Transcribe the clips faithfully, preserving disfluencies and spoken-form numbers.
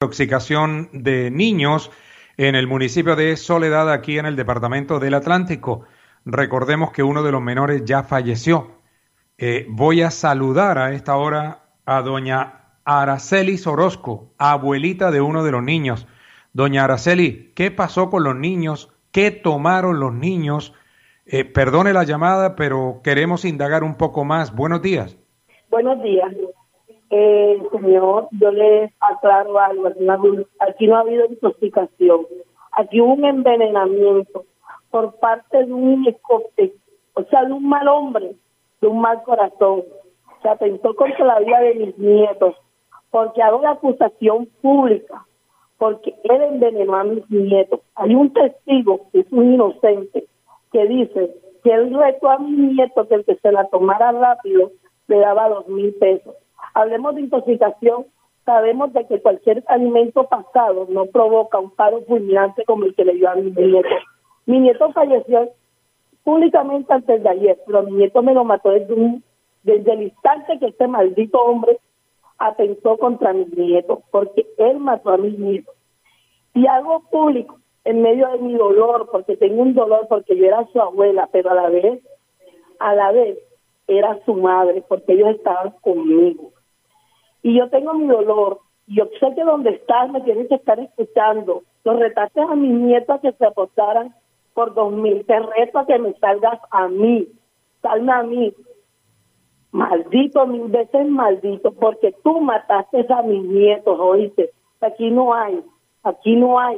intoxicación de niños en el municipio de Soledad, aquí en el departamento del Atlántico. Recordemos que uno de los menores ya falleció. Eh, voy a saludar a esta hora a doña Aracelis Orozco, abuelita de uno de los niños. Doña Araceli, ¿qué pasó con los niños? ¿Qué tomaron los niños? Eh, perdone la llamada, pero queremos indagar un poco más. Buenos días. Buenos días. Eh, señor, yo les aclaro algo. Aquí no ha habido intoxicación. Aquí hubo un envenenamiento por parte de un helicóptero, o sea, de un mal hombre, de un mal corazón. Se atentó contra la vida de mis nietos, porque hago la acusación pública, porque él envenenó a mis nietos. Hay un testigo, que es un inocente, que dice que él retó a mi nieto que el que se la tomara rápido le daba dos mil pesos. Hablemos de intoxicación, sabemos de que cualquier alimento pasado no provoca un paro fulminante como el que le dio a mi nieto. Mi nieto falleció públicamente antes de ayer, pero mi nieto me lo mató desde, un, desde el instante que este maldito hombre atentó contra mi nieto, porque él mató a mi nieto. Y hago público en medio de mi dolor, porque tengo un dolor, porque yo era su abuela, pero a la vez, a la vez, era su madre, porque ellos estaban conmigo. Y yo tengo mi dolor, y yo sé que donde estás me tienes que estar escuchando. Los retaste a mis nietos que se apostaran por dos mil. Te reto a que me salgas a mí, salme a mí. Maldito, mil veces maldito, porque tú mataste a mis nietos, oíste. Aquí no hay, aquí no hay.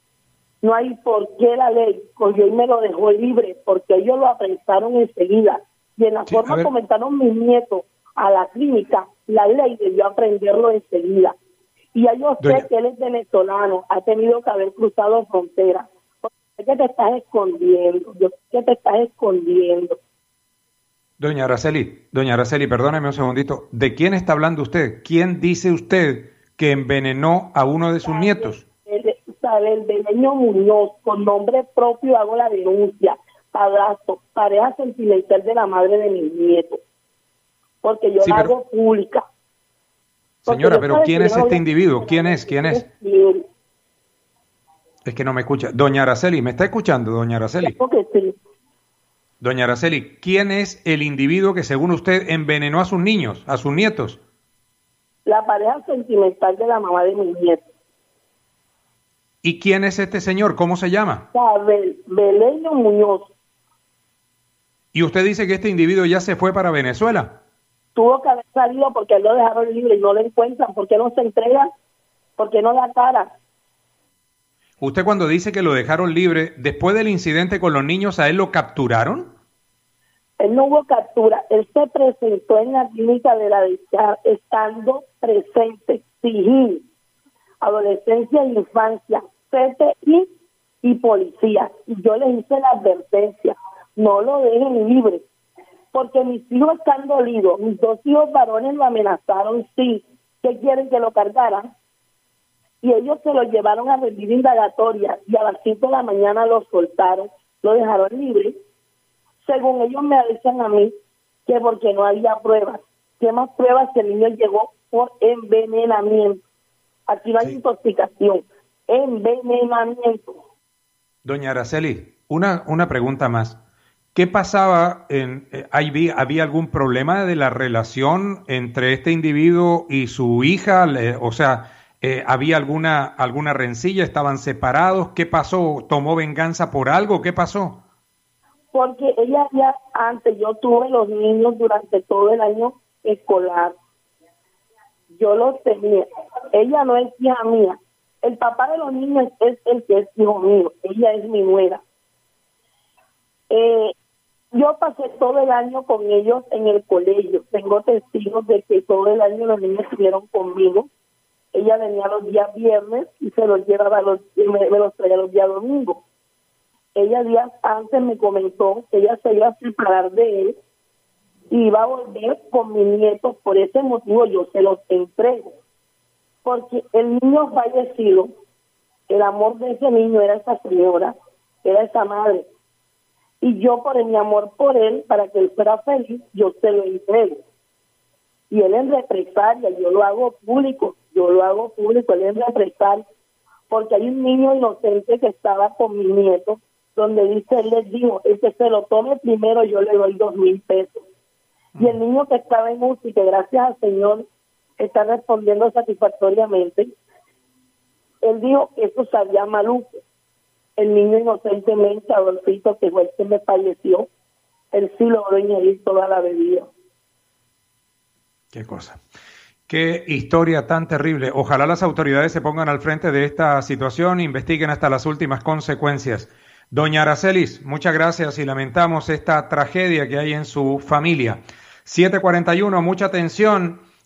No hay por qué la ley cogió y me lo dejó libre, porque ellos lo apresaron enseguida. Y en la sí, forma comentaron mis nietos a la clínica, la ley debió aprenderlo enseguida. Y ya yo sé que él es venezolano, ha tenido que haber cruzado frontera. Porque sé que te estás escondiendo, yo sé que te estás escondiendo. Doña Araceli, doña Araceli, perdóneme un segundito. ¿De quién está hablando usted? ¿Quién dice usted que envenenó a uno de sus Sabe, nietos? El, sabe, el Beleño Muñoz, con nombre propio hago la denuncia. Padrastro, pareja sentimental de la madre de mis nietos. Porque yo sí, la pero... hago pública. Porque Señora, pero ¿quién es este individuo? ¿Quién es? ¿Quién es? Es que no me escucha. Doña Araceli, ¿me está escuchando, doña Araceli? Porque sí. Doña Araceli, ¿quién es el individuo que según usted envenenó a sus niños, a sus nietos? La pareja sentimental de la mamá de mis nietos. ¿Y quién es este señor? ¿Cómo se llama? Bel, Beleño Muñoz. ¿Y usted dice que este individuo ya se fue para Venezuela? Tuvo que haber salido porque lo dejaron libre y no lo encuentran. ¿Por qué no se entrega? ¿Por qué no da cara? Usted cuando dice que lo dejaron libre, después del incidente con los niños, ¿a él lo capturaron? Él no hubo captura. Él se presentó en la clínica de la dicha, estando presente, sigil, adolescencia e infancia, C T I y policía. Y yo les hice la advertencia, no lo dejen libre. Porque mis hijos están dolidos, mis dos hijos varones lo amenazaron, sí, que quieren que lo cargaran, y ellos se lo llevaron a rendir indagatoria, y a las cinco de la mañana lo soltaron, lo dejaron libre, según ellos me dicen a mí, que porque no había pruebas, ¿qué más pruebas que el niño llegó por envenenamiento? Aquí no hay sí. intoxicación, envenenamiento. Doña Araceli, una, una pregunta más. ¿Qué pasaba? En, eh, ¿había, ¿Había algún problema de la relación entre este individuo y su hija? Le, o sea, eh, ¿había alguna alguna rencilla? ¿Estaban separados? ¿Qué pasó? ¿Tomó venganza por algo? ¿Qué pasó? Porque ella ya antes, yo tuve los niños durante todo el año escolar. Yo los tenía. Ella no es hija mía. El papá de los niños es el que es hijo mío. Ella es mi nuera. Eh, Yo pasé todo el año con ellos en el colegio. Tengo testigos de que todo el año los niños estuvieron conmigo. Ella venía los días viernes y se los llevaba los, y me, me los traía los días domingos. Ella días antes me comentó que ella se iba a separar de él y iba a volver con mis nietos. Por ese motivo yo se los entrego. Porque el niño fallecido, el amor de ese niño era esa señora, era esa madre. Y yo, por mi amor por él, para que él fuera feliz, yo se lo entrego. Y él en represalia, yo lo hago público. yo lo hago público, él es represal, porque hay un niño inocente que estaba con mi nieto, donde dice, él les dijo, el que se lo tome primero yo le doy dos mil pesos. Y el niño que estaba en U C I, que gracias al Señor está respondiendo satisfactoriamente, él dijo que eso sabía maluco. El niño inocentemente, Adolfito, que fue el que me falleció, él sí logró ingerir toda la bebida. Qué cosa. Qué historia tan terrible. Ojalá las autoridades se pongan al frente de esta situación, investiguen hasta las últimas consecuencias. Doña Aracelis, muchas gracias y lamentamos esta tragedia que hay en su familia. siete cuarenta y uno, mucha atención.